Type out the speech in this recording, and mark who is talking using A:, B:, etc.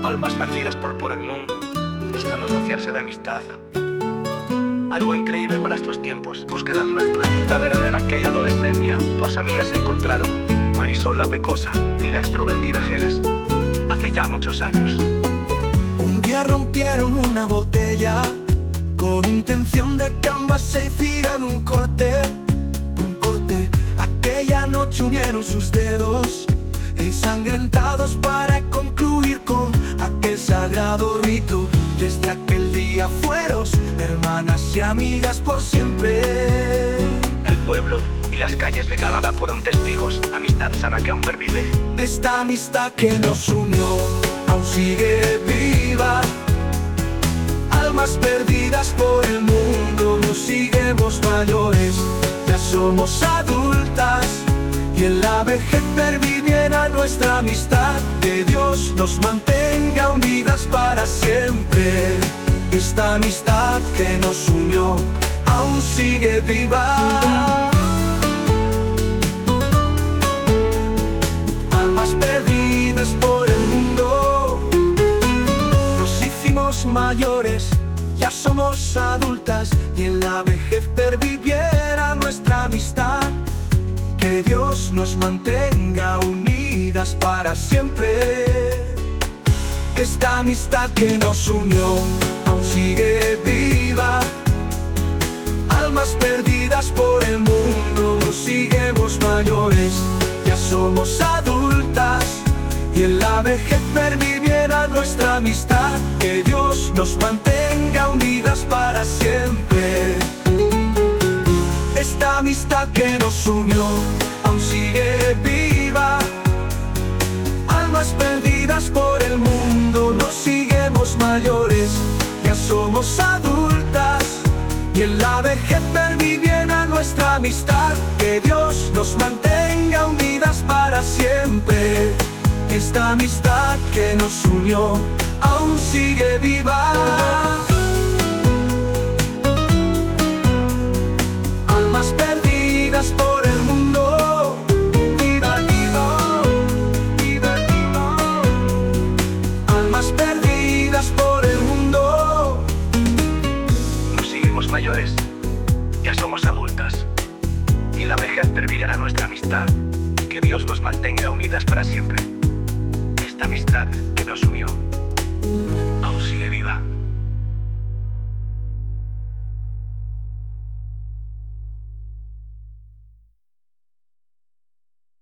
A: almas perdidas por el mundo, buscando saciarse de amistad. Algo increíble para estos tiempos, búsqueda de nuestra amistad verdadera en aquella adolescencia. Dos amigas se encontraron, Marisol la pecosa y la extrovertida Jerez, hace ya muchos años.
B: Un día rompieron una botella con intención de que ambas se hicieran un corte. Aquella noche unieron sus dedos ensangrentados para concluir con aquel sagrado rito. Desde aquel día fueron hermanas y amigas por siempre.
A: El pueblo y las calles de Granada fueron testigos, amistad sana que aún pervive.
B: Esta amistad que nos unió aún sigue viva. Almas perdidas por el mundo, nos seguimos mayores, ya somos adultas y en la vejez perviviera nuestra amistad. Que Dios nos mantenga unidas para siempre. Esta amistad que nos unió aún sigue viva. Almas perdidas por el mundo, nos hicimos mayores, ya somos adultas y en la vejez perviviera nuestra amistad. Que Dios nos mantenga unidas para siempre. Esta amistad que nos unió aún sigue viva. Almas perdidas por el mundo, nos seguimos mayores, ya somos adultas y en la vejez perviviera nuestra amistad. Que Dios nos mantenga unidas para siempre. Esta amistad que nos unió aún sigue viva. Almas perdidas por el mundo, nos seguimos mayores, ya somos adultas y en la vejez perviviera nuestra amistad. Que Dios nos mantenga unidas para siempre. Esta amistad que nos unió aún sigue viva. Almas perdidas por el mundo, viva, viva, viva, viva. Almas perdidas por el mundo,
A: nos seguimos mayores, ya somos adultas y la vejez pervivirá nuestra amistad. Que Dios nos mantenga unidas para siempre. Esta amistad que nos unió